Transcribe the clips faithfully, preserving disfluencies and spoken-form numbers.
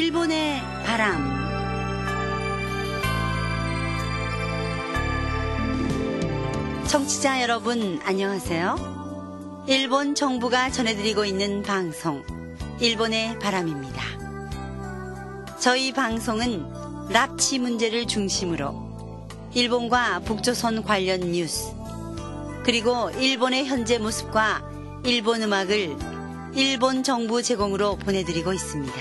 일본의 바람. 청취자 여러분 안녕하세요. 일본 정부가 전해드리고 있는 방송 일본의 바람입니다. 저희 방송은 납치 문제를 중심으로 일본과 북조선 관련 뉴스 그리고 일본의 현재 모습과 일본 음악을 일본 정부 제공으로 보내드리고 있습니다.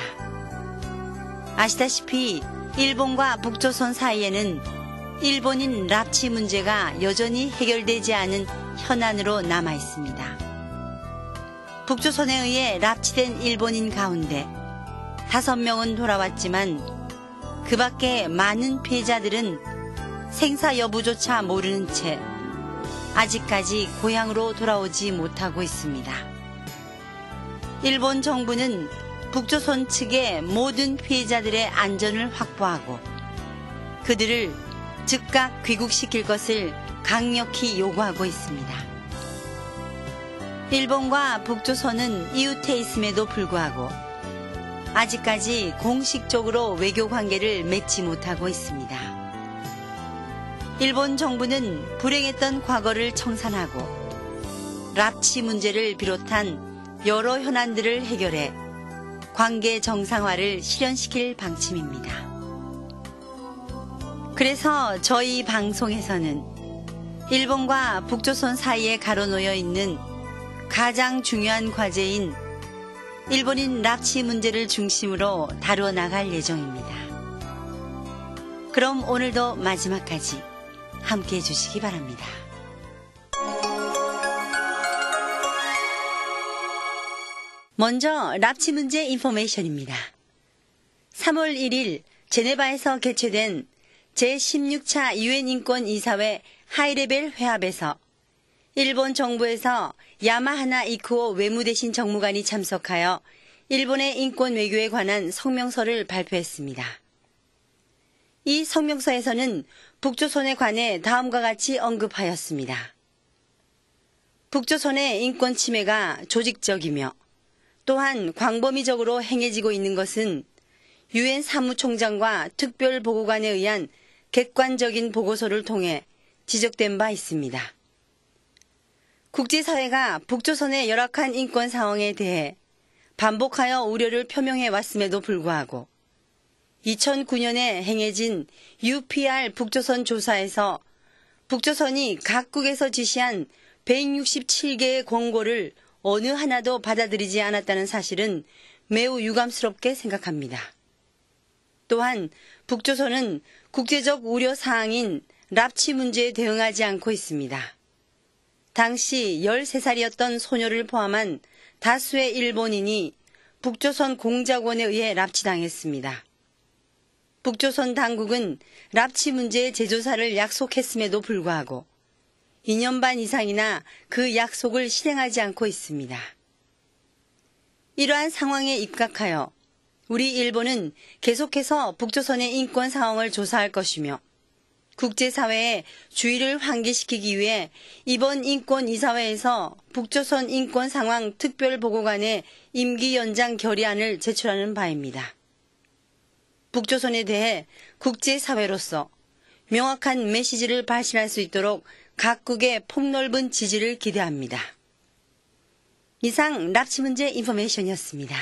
아시다시피 일본과 북조선 사이에는 일본인 납치 문제가 여전히 해결되지 않은 현안으로 남아 있습니다. 북조선에 의해 납치된 일본인 가운데 다섯 명은 돌아왔지만 그 밖에 많은 피해자들은 생사 여부조차 모르는 채 아직까지 고향으로 돌아오지 못하고 있습니다. 일본 정부는 북조선 측의 모든 피해자들의 안전을 확보하고 그들을 즉각 귀국시킬 것을 강력히 요구하고 있습니다. 일본과 북조선은 이웃해 있음에도 불구하고 아직까지 공식적으로 외교 관계를 맺지 못하고 있습니다. 일본 정부는 불행했던 과거를 청산하고 납치 문제를 비롯한 여러 현안들을 해결해 관계 정상화를 실현시킬 방침입니다. 그래서 저희 방송에서는 일본과 북조선 사이에 가로놓여 있는 가장 중요한 과제인 일본인 납치 문제를 중심으로 다루어 나갈 예정입니다. 그럼 오늘도 마지막까지 함께해 주시기 바랍니다. 먼저 납치 문제 인포메이션입니다. 삼월 일일 제네바에서 개최된 제십육 차 유엔 인권 이사회 하이레벨 회합에서 일본 정부에서 야마하나 이쿠오 외무대신 정무관이 참석하여 일본의 인권 외교에 관한 성명서를 발표했습니다. 이 성명서에서는 북조선에 관해 다음과 같이 언급하였습니다. 북조선의 인권 침해가 조직적이며 또한 광범위적으로 행해지고 있는 것은 유엔 사무총장과 특별보고관에 의한 객관적인 보고서를 통해 지적된 바 있습니다. 국제사회가 북조선의 열악한 인권 상황에 대해 반복하여 우려를 표명해 왔음에도 불구하고 이천구 년에 행해진 유피알 북조선 조사에서 북조선이 각국에서 지시한 백육십칠 개의 권고를 어느 하나도 받아들이지 않았다는 사실은 매우 유감스럽게 생각합니다. 또한 북조선은 국제적 우려 사항인 납치 문제에 대응하지 않고 있습니다. 당시 열세 살이었던 소녀를 포함한 다수의 일본인이 북조선 공작원에 의해 납치당했습니다. 북조선 당국은 납치 문제의 재조사를 약속했음에도 불구하고 이 년 반 이상이나 그 약속을 실행하지 않고 있습니다. 이러한 상황에 입각하여 우리 일본은 계속해서 북조선의 인권 상황을 조사할 것이며 국제사회에 주의를 환기시키기 위해 이번 인권이사회에서 북조선 인권 상황 특별보고관의 임기 연장 결의안을 제출하는 바입니다. 북조선에 대해 국제사회로서 명확한 메시지를 발신할 수 있도록 각국의 폭넓은 지지를 기대합니다. 이상 납치 문제 인포메이션이었습니다.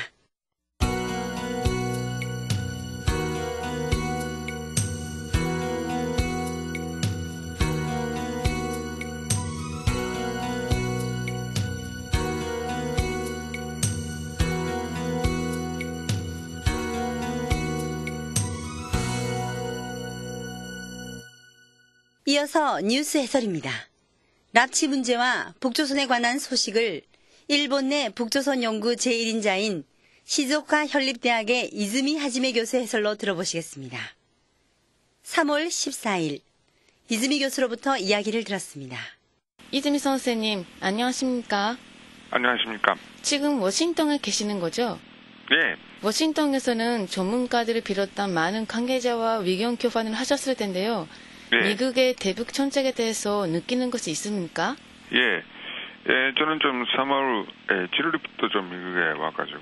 이어서 뉴스 해설입니다. 납치 문제와 북조선에 관한 소식을 일본 내 북조선 연구 제일 인자인 시즈오카 현립대학의 이즈미 하지메 교수 해설로 들어보시겠습니다. 삼월 십사일 이즈미 교수로부터 이야기를 들었습니다. 이즈미 선생님, 안녕하십니까? 안녕하십니까? 지금 워싱턴에 계시는 거죠? 네. 워싱턴에서는 전문가들을 비롯한 많은 관계자와 의견 교환을 하셨을 텐데요. 네. 미국의 대북 정책에 대해서 느끼는 것이 있습니까? 예. 예, 저는 좀 삼월 칠일부터 좀 미국에 와가지고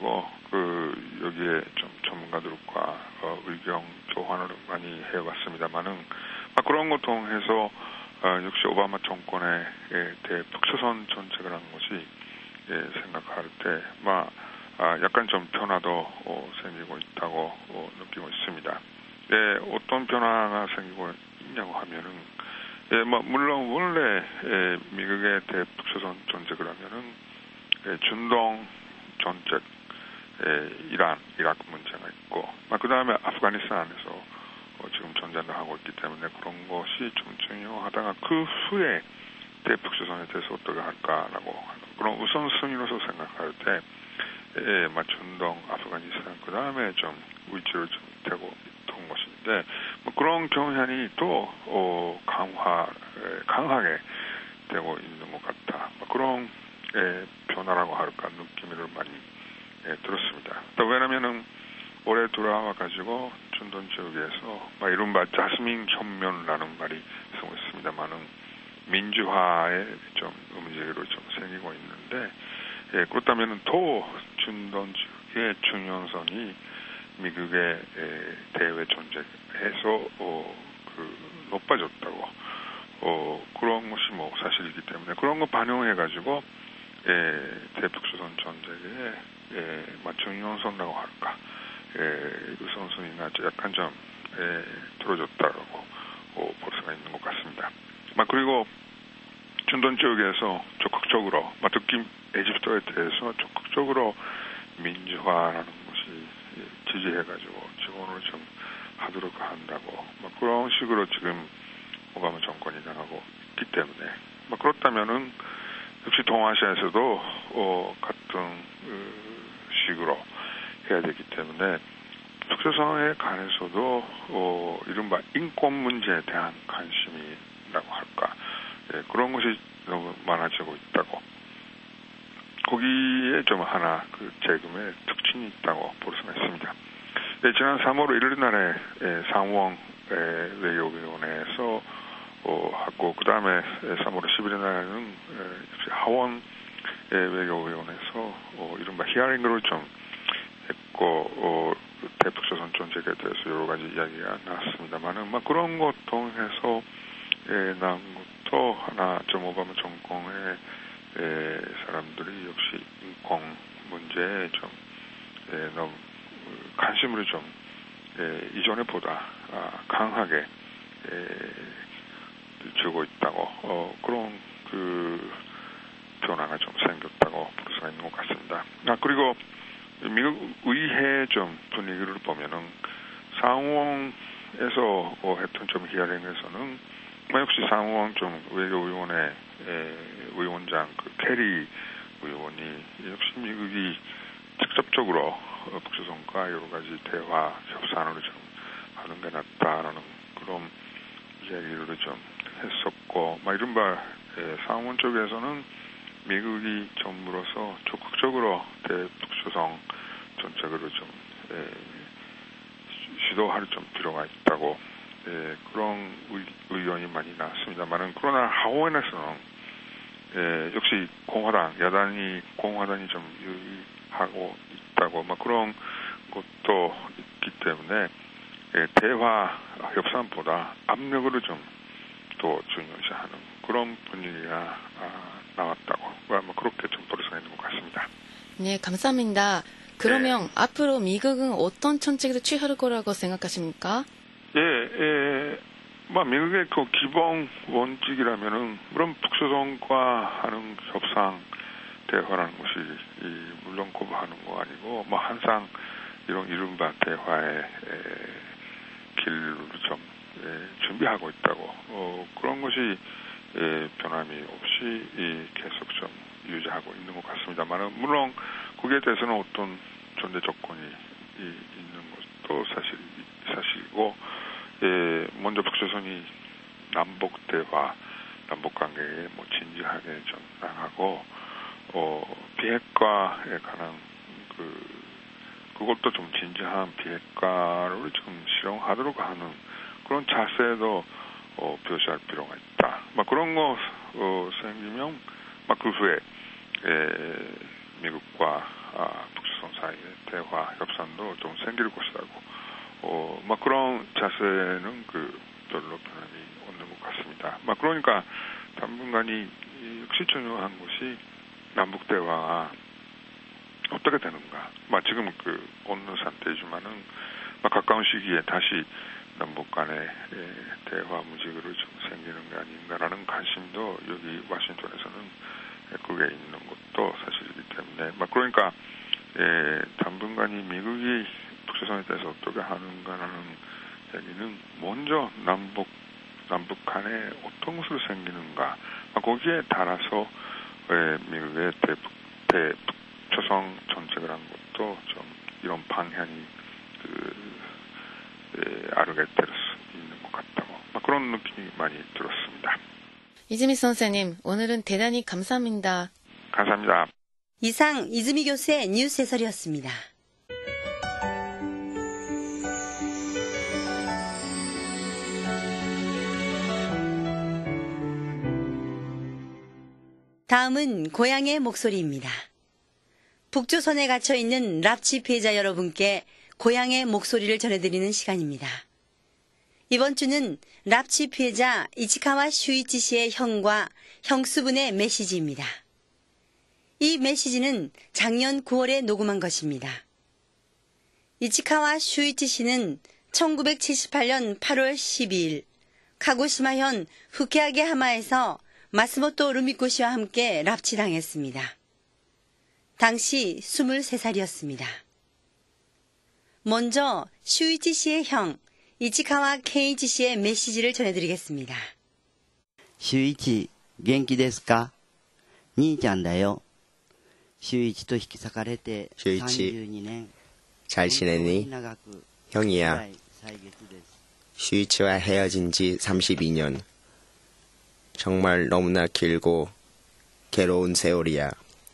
그 여기에 좀 전문가들과 어, 의견 교환을 많이 해왔습니다만은 그런 걸 통해서 어, 역시 오바마 정권의 예, 대북조선 정책을 하는 것이 예, 생각할 때, 막 아, 약간 좀 변화도 어, 생기고 있다고 어, 느끼고 있습니다. 예, 어떤 변화가 생기고 있냐고 하면은, 예, 뭐 물론 원래 예, 미국의 대북조선 정책을 하면은 예, 중동 정책, 예, 이란, 이라크 문제가 있고, 그 다음에 아프가니스탄에서 어, 지금 전쟁을 하고 있기 때문에 그런 것이 좀 중요하다가 그 후에 대북조선에 대해서 어떻게 할까라고 하는 그런 우선순위로서 생각할 때, 예, 막 중동, 아프가니스탄 그 다음에 좀 위치를 좀 되고 있던 것인데, 뭐 그런 경향이 또 어, 강화, 예, 강하게 되고 있는 것 같다. 뭐 그런 예, 변화라고 할까 느낌을 많이 예, 들었습니다. 또 왜냐면은 올해 돌아와 가지고 중동 지역에서 막 이른바 자스민 혁명이라는 말이 쓰고 있습니다만은 민주화의 좀 움직임으로 좀 생기고 있는데, 예, 그렇다면은 또 중동 지역의 중요성이 미국의 예, 대외 존재에서 어, 그 높아졌다고 어, 그런 것이 뭐 사실이기 때문에 그런 거 반영해 가지고 예, 대북조선 전쟁에 예, 중요성이라고 할까 예, 우선순위가 약간 좀 예, 들어졌다라고 어, 볼 수가 있는 것 같습니다. 막 그리고 중동 지역에서 적극적으로, 막 특히 에집트에 대해서 적극적으로 민주화라는 것이 예, 지지해가지고 지원을 좀 하도록 한다고, 막 그런 식으로 지금 오바마 정권이 나가고 있기 때문에, 막 그렇다면은 역시 동아시아에서도 어, 같은 어, 식으로 해야 되기 때문에 북조선에 관해서도 어, 이른바 인권 문제에 대한 관심이라고 할까 예, 그런 것이 너무 많아지고 있다고, 거기에 좀 하나 그 재금의 특징이 있다고 볼 수가 있습니다. 예, 지난 삼월 일일 날에 예, 상원 예, 외교위원회에서 어, 하고 그 다음에 삼월 십일일 날에는 예, 하원 예, 외교위원회에서 어, 이른바 히어링을 좀 했고 어, 대북조선 정책에 대해서 여러 가지 이야기가 나왔습니다만은 막 그런 것 통해서 예, 나온 것도 하나 좀 오바마 정권의 예, 사람들이 역시 인권 문제에 좀 예, 너무 관심을 좀 예, 이전에 보다 아, 강하게 예, 주고 있다고 어, 그런 그 변화가 좀 생겼다고 볼 수가 있는 것 같습니다. 아 그리고 미국 의회 좀 분위기를 보면은 상원에서 어, 했던 좀 히어링에서는 뭐 역시 상원 좀 외교위원회 위원장 그 캐리 의원이 역시 미국이 직접적으로 어, 북조선과 여러 가지 대화 협상을 좀 하는 게 낫다라는 그런 이야기를 좀 했었고, 막 이른바 예, 상원 쪽에서는 미국이 정부로서 적극적으로 대북조선 정책으로 좀 예, 시도할 좀 필요가 있다고 예, 그런 의, 의견이 많이 나왔습니다만은, 그러나 하원에서는 예, 역시 공화당 야당이 공화당이 좀 유리하고 있다고 막 그런 것도 있기 때문에 예, 대화 협상보다 압력으로 좀 더 중요시하는 그런 분위기가 아, 나왔다고 뭐 그렇게 좀 볼 수가 있는 것 같습니다. 네, 감사합니다. 그러면 네. 앞으로 미국은 어떤 정책을 취할 거라고 생각하십니까? 예, 예, 뭐 미국의 그 기본 원칙이라면은 물론 북조선과 하는 협상 대화라는 것이 이, 물론 거부하는 거 아니고 뭐 항상 이런 이른바 대화의 에, 길을 좀 에, 준비하고 있다고 어, 그런 것이 에, 변함이 없이 이, 계속 좀 유지하고 있는 것 같습니다만, 물론 거기에 대해서는 어떤 전제 조건이 이, 있는 것도 사실 사실이고, 예, 먼저 북조선이 남북 대화, 남북 관계에 뭐 진지하게 좀 나가고, 어, 비핵화에 관한 그 그것도 좀 진지한 비핵화를 좀 실행하도록 하는 그런 자세도 어, 표시할 필요가 있다. 막 그런 거 어, 생기면 막 그 후에 에, 미국과 아, 북조선 사이의 대화 협상도 좀 생길 것이라고 어, 막 그런 자세는 그 별로 변함이 없는 것 같습니다. 막 그러니까 당분간이 역시 중요한 것이 남북 대화가 어떻게 되는가. 막 지금 그 어느 상태이지만은 막 가까운 시기에 다시 남북 간의 대화 무지개로 좀 생기는 게 아닌가라는 관심도 여기 워싱턴에서는 그게 있는 것도 사실이기 때문에 막 그러니까 예, 당분간이 미국이 북조선에 대해서 어떻게 하는가라는 얘기는 먼저 남북 남북 간에 어떤 것으로 생기는가 거기에 따라서 예, 미국의 대북 대북조선 정책을 한 것도 좀 이런 방향이 그 예, 아르게 될 수 있는 것 같다고 막 그런 느낌이 많이 들었습니다. 이즈미 선생님, 오늘은 대단히 감사합니다. 감사합니다. 이상 이즈미 교수의 뉴스 해설이었습니다. 다음은 고향의 목소리입니다. 북조선에 갇혀있는 납치 피해자 여러분께 고향의 목소리를 전해드리는 시간입니다. 이번 주는 납치 피해자 이치카와 슈이치 씨의 형과 형수분의 메시지입니다. 이 메시지는 작년 구월에 녹음한 것입니다. 이치카와 슈이치 씨는 천구백칠십팔년 팔월 십이일 카고시마현 후케아게 하마에서 마스모토 루미코 씨와 함께 납치당했습니다. 당시 스물세 살이었습니다. 먼저 슈이치 씨의 형 이치카와 케이치 씨의 메시지를 전해드리겠습니다. 슈이치, 元気ですか? 兄ちゃんだよ. 슈이치と引き裂かれて 삼십이 년. 잘 지내니? 형이야. 슈이치와 헤어진 지 삼십이 년. 정말 너무나 길고 괴로운 세월이야.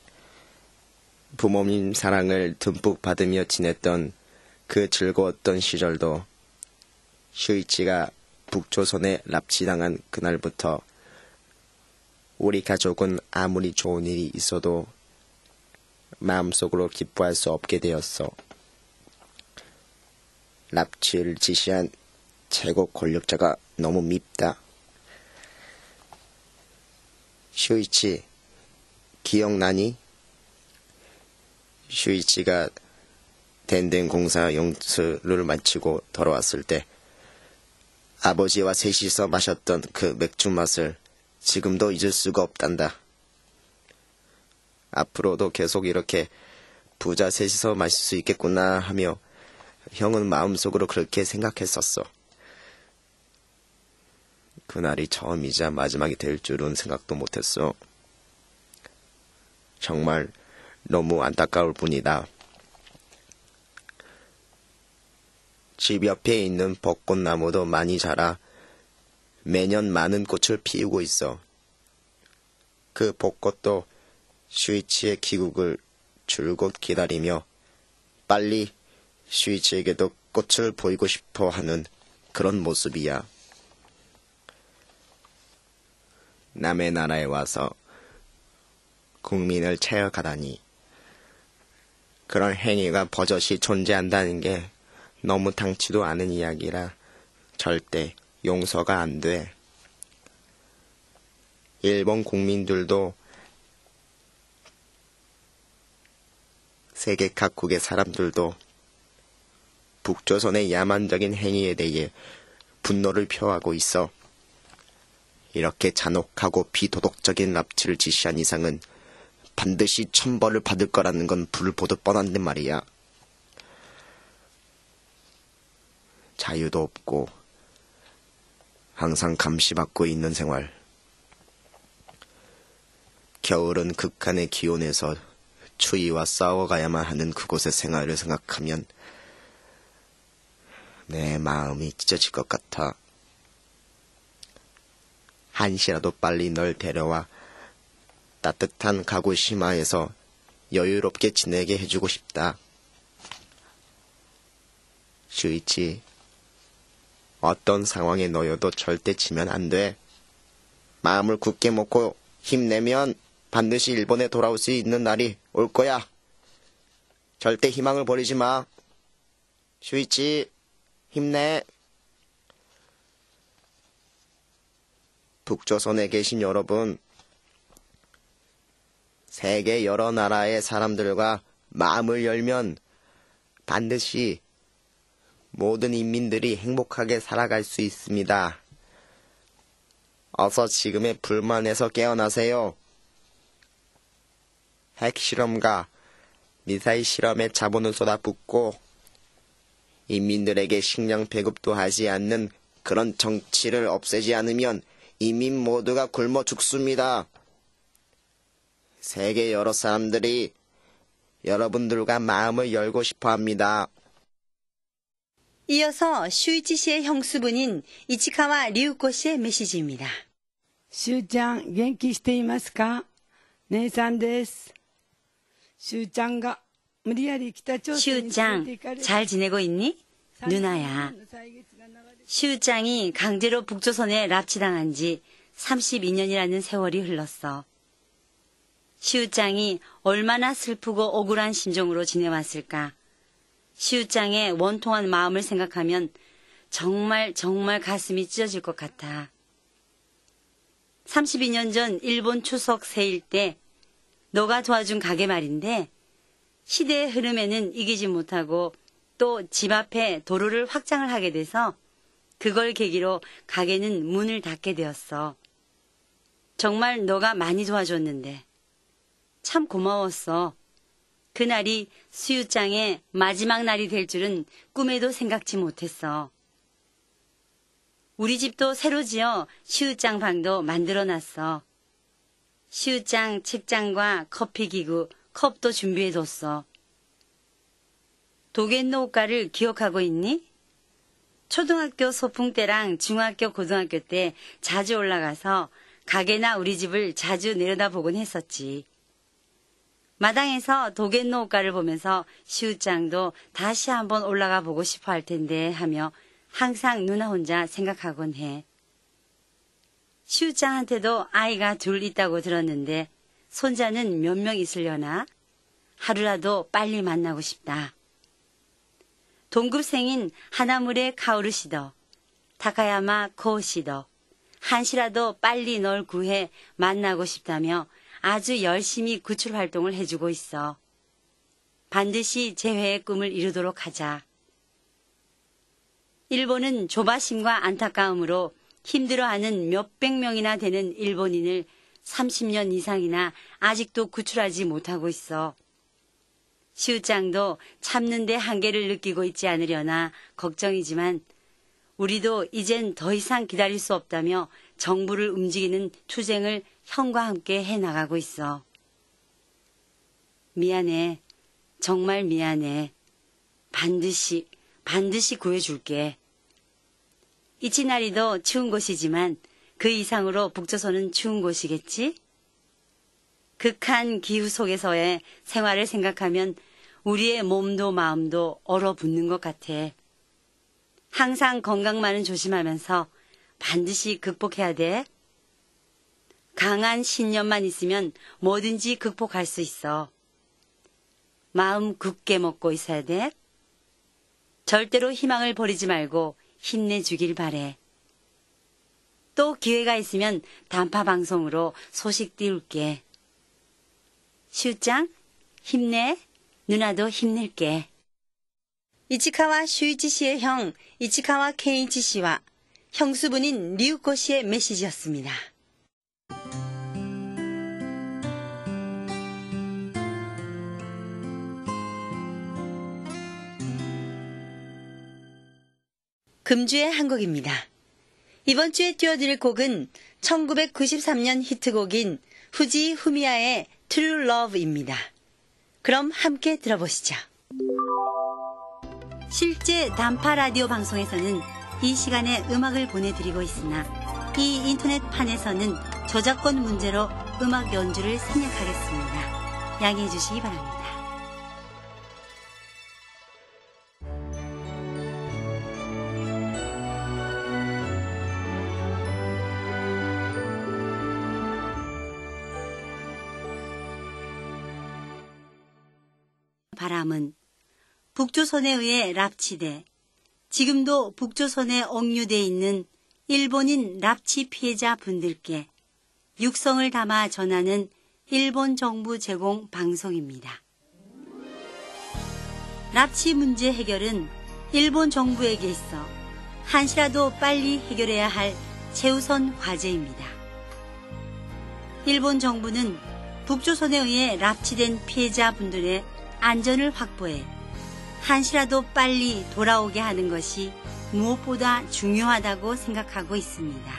부모님 사랑을 듬뿍 받으며 지냈던 그 즐거웠던 시절도 슈이치가 북조선에 납치당한 그날부터 우리 가족은 아무리 좋은 일이 있어도 마음속으로 기뻐할 수 없게 되었어. 납치를 지시한 최고 권력자가 너무 밉다. 슈이치, 기억나니? 슈이치가 덴덴 공사 용수를 마치고 돌아왔을 때 아버지와 셋이서 마셨던 그 맥주 맛을 지금도 잊을 수가 없단다. 앞으로도 계속 이렇게 부자 셋이서 마실 수 있겠구나 하며 형은 마음속으로 그렇게 생각했었어. 그날이 처음이자 마지막이 될 줄은 생각도 못했어. 정말 너무 안타까울 뿐이다. 집 옆에 있는 벚꽃나무도 많이 자라 매년 많은 꽃을 피우고 있어. 그 벚꽃도 슈이치의 귀국을 줄곧 기다리며 빨리 슈이치에게도 꽃을 보이고 싶어 하는 그런 모습이야. 남의 나라에 와서 국민을 체육하다니. 그런 행위가 버젓이 존재한다는 게 너무 당치도 않은 이야기라 절대 용서가 안 돼. 일본 국민들도 세계 각국의 사람들도 북조선의 야만적인 행위에 대해 분노를 표하고 있어. 이렇게 잔혹하고 비도덕적인 납치를 지시한 이상은 반드시 천벌을 받을 거라는 건 불보듯 뻔한데 말이야. 자유도 없고 항상 감시받고 있는 생활. 겨울은 극한의 기온에서 추위와 싸워가야만 하는 그곳의 생활을 생각하면 내 마음이 찢어질 것 같아. 한시라도 빨리 널 데려와 따뜻한 가고시마에서 여유롭게 지내게 해주고 싶다. 슈이치, 어떤 상황에 놓여도 절대 지면 안 돼. 마음을 굳게 먹고 힘내면 반드시 일본에 돌아올 수 있는 날이 올 거야. 절대 희망을 버리지 마. 슈이치, 힘내. 북조선에 계신 여러분, 세계 여러 나라의 사람들과 마음을 열면 반드시 모든 인민들이 행복하게 살아갈 수 있습니다. 어서 지금의 불만에서 깨어나세요. 핵실험과 미사일 실험에 자본을 쏟아붓고 인민들에게 식량 배급도 하지 않는 그런 정치를 없애지 않으면 인민 모두가 굶어 죽습니다. 세계 여러 사람들이 여러분들과 마음을 열고 싶어 합니다. 이어서 슈이치 씨의 형수분인 이치카와 리우코 씨의 메시지입니다. しゅうちゃん、元気していますか？姉さんです。しゅうちゃんが無理やり北朝鮮に連れて行かれ 슈짱, 잘 지내고 있니? 누나야. 슈짱이 강제로 북조선에 납치당한 지 삼십이 년이라는 세월이 흘렀어. 슈짱이 얼마나 슬프고 억울한 심정으로 지내왔을까. 슈짱의 원통한 마음을 생각하면 정말 정말 가슴이 찢어질 것 같아. 삼십이 년 전 일본 추석 세일 때 너가 도와준 가게 말인데 시대의 흐름에는 이기지 못하고 또 집 앞에 도로를 확장을 하게 돼서 그걸 계기로 가게는 문을 닫게 되었어. 정말 너가 많이 도와줬는데 참 고마웠어. 그날이 수유짱의 마지막 날이 될 줄은 꿈에도 생각지 못했어. 우리 집도 새로 지어 슈짱 방도 만들어놨어. 슈짱 책장과 커피기구, 컵도 준비해뒀어. 도겐노 오카를 기억하고 있니? 초등학교 소풍 때랑 중학교, 고등학교 때 자주 올라가서 가게나 우리 집을 자주 내려다보곤 했었지. 마당에서 도겐노 오카를 보면서 슈짱도 다시 한번 올라가 보고 싶어 할 텐데 하며 항상 누나 혼자 생각하곤 해. 슈짱한테도 아이가 둘 있다고 들었는데 손자는 몇 명 있으려나? 하루라도 빨리 만나고 싶다. 동급생인 하나무레 카오르시더, 타카야마 코시더, 한시라도 빨리 널 구해 만나고 싶다며 아주 열심히 구출 활동을 해주고 있어. 반드시 재회의 꿈을 이루도록 하자. 일본은 조바심과 안타까움으로 힘들어하는 몇백 명이나 되는 일본인을 삼십 년 이상이나 아직도 구출하지 못하고 있어. 슈짱도 참는 데 한계를 느끼고 있지 않으려나 걱정이지만 우리도 이젠 더 이상 기다릴 수 없다며 정부를 움직이는 투쟁을 형과 함께 해나가고 있어. 미안해. 정말 미안해. 반드시, 반드시 구해줄게. 이치나리도 추운 곳이지만 그 이상으로 북조선은 추운 곳이겠지? 극한 기후 속에서의 생활을 생각하면 우리의 몸도 마음도 얼어붙는 것 같아. 항상 건강만은 조심하면서 반드시 극복해야 돼. 강한 신념만 있으면 뭐든지 극복할 수 있어. 마음 굳게 먹고 있어야 돼. 절대로 희망을 버리지 말고 힘내주길 바래. 또 기회가 있으면 단파 방송으로 소식 띄울게. 슈짱, 힘내. 누나도 힘낼게. 이치카와 슈이치 씨의 형 이치카와 케이치 씨와 형수분인 리우코 씨의 메시지였습니다. 금주의 한 곡입니다. 이번 주에 띄워드릴 곡은 천구백구십삼 년 히트곡인 후지 후미야의 True Love입니다. 그럼 함께 들어보시죠. 실제 단파 라디오 방송에서는 이 시간에 음악을 보내드리고 있으나 이 인터넷판에서는 저작권 문제로 음악 연주를 생략하겠습니다. 양해해 주시기 바랍니다. 바람은 북조선에 의해 납치돼 지금도 북조선에 억류돼 있는 일본인 납치 피해자 분들께 육성을 담아 전하는 일본 정부 제공 방송입니다. 납치 문제 해결은 일본 정부에게 있어 한시라도 빨리 해결해야 할 최우선 과제입니다. 일본 정부는 북조선에 의해 납치된 피해자분들의 안전을 확보해 한시라도 빨리 돌아오게 하는 것이 무엇보다 중요하다고 생각하고 있습니다.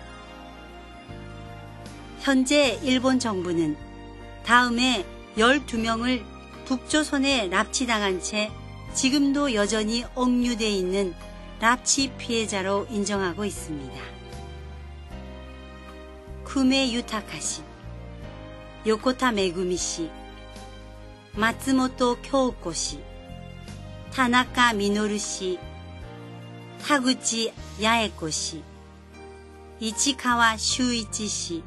현재 일본 정부는 다음에 열두 명을 북조선에 납치당한 채 지금도 여전히 억류돼 있는 납치 피해자로 인정하고 있습니다. 쿠메 유타카 씨, 요코타 메구미 씨, 마츠모토 쿄우코 씨, 타나카 미노루 씨, 타구치 야에코 씨, 이치카와 슈이치 씨,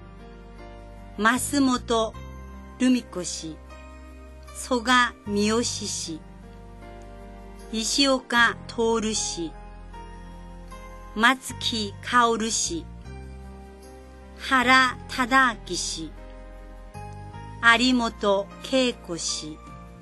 마스모토 루미코 씨, 소가 미요시 씨, 이시오카 토오루 씨, 마츠키 카오루 씨, 하라 타다아키 씨, 아리모토 케이코 씨.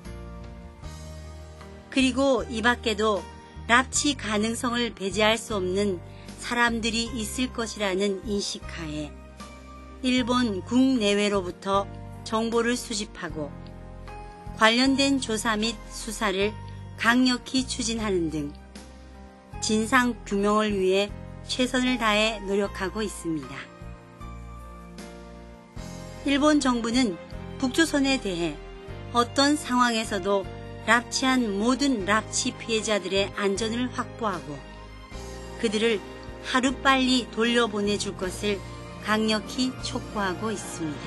그리고 이 밖에도 납치 가능성을 배제할 수 없는 사람들이 있을 것이라는 인식하에 일본 국내외로부터 정보를 수집하고 관련된 조사 및 수사를 강력히 추진하는 등 진상 규명을 위해 최선을 다해 노력하고 있습니다. 일본 정부는 북조선에 대해 어떤 상황에서도 납치한 모든 납치 피해자들의 안전을 확보하고 그들을 하루빨리 돌려보내줄 것을 강력히 촉구하고 있습니다.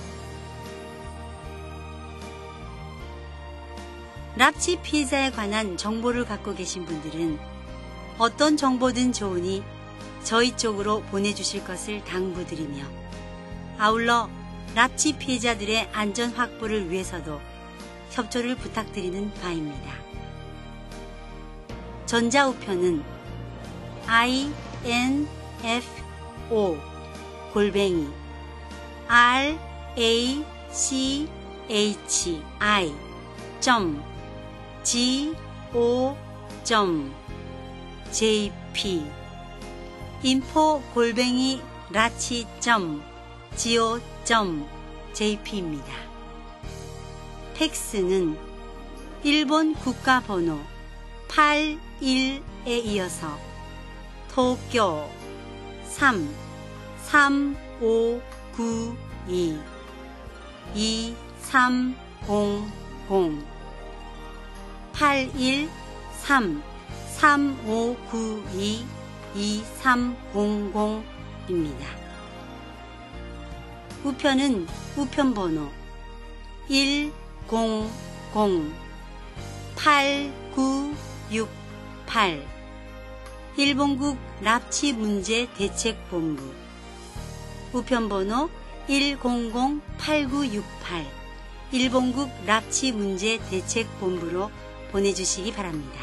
납치 피해자에 관한 정보를 갖고 계신 분들은 어떤 정보든 좋으니 저희 쪽으로 보내주실 것을 당부드리며 아울러 납치 피해자들의 안전 확보를 위해서도 협조를 부탁드리는 바입니다. 전자우편은 아이엔에프오 골뱅이 라치 점 지오 점 제이피 인포 골뱅이 라치 점 지오 점 제이피입니다. 팩스는 일본 국가번호 팔십일에 이어서 도쿄 삼 삼오구이 이삼공공 팔일 삼 삼오구이 이삼공공입니다. 우편은 우편번호 일공공 팔구육팔 일본국 납치문제대책본부 우편번호 일공공 팔구육팔 일본국 납치문제대책본부로 보내주시기 바랍니다.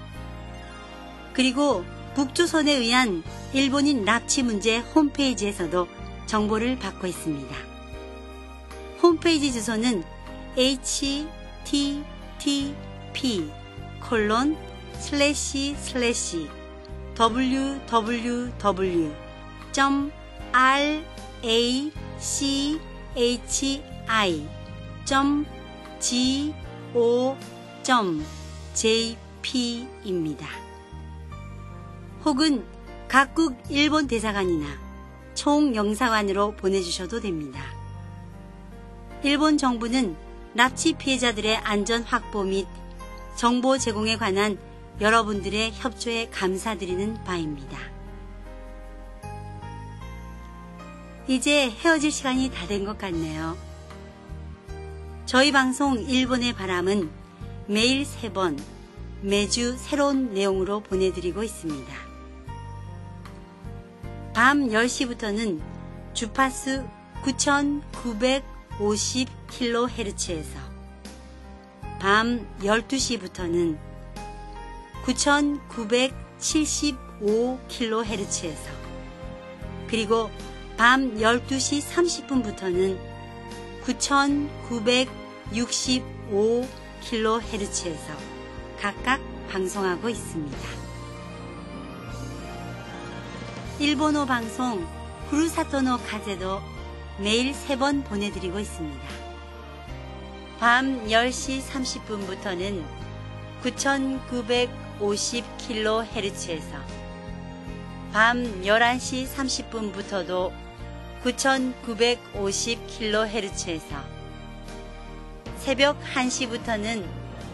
그리고 북조선에 의한 일본인 납치 문제 홈페이지에서도 정보를 받고 있습니다. 홈페이지 주소는 에이치티티피 콜론 슬래시 슬래시 더블유더블유더블유 점 라치 점 지오 점 제이피입니다. 혹은 각국 일본 대사관이나 총영사관으로 보내주셔도 됩니다. 일본 정부는 납치 피해자들의 안전 확보 및 정보 제공에 관한 여러분들의 협조에 감사드리는 바입니다. 이제 헤어질 시간이 다 된 것 같네요. 저희 방송 일본의 바람은 매일 세 번, 매주 새로운 내용으로 보내드리고 있습니다. 밤 열 시부터는 주파수 구천구백오십 킬로헤르츠에서 밤 열두 시부터는 구천구백칠십오 킬로헤르츠에서 그리고 밤 열두 시 삼십 분부터는 구천구백육십오 킬로헤르츠에서 각각 방송하고 있습니다. 일본어 방송 후루사토노 카제도 매일 세 번 보내드리고 있습니다. 밤 열 시 삼십 분부터는 구천구백오십 킬로헤르츠에서 밤 열한 시 삼십 분부터도 구천구백오십 킬로헤르츠에서 새벽 한 시부터는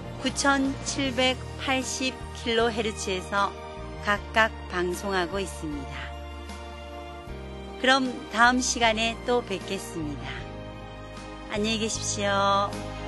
구천칠백팔십 킬로헤르츠에서 각각 방송하고 있습니다. 그럼 다음 시간에 또 뵙겠습니다. 안녕히 계십시오.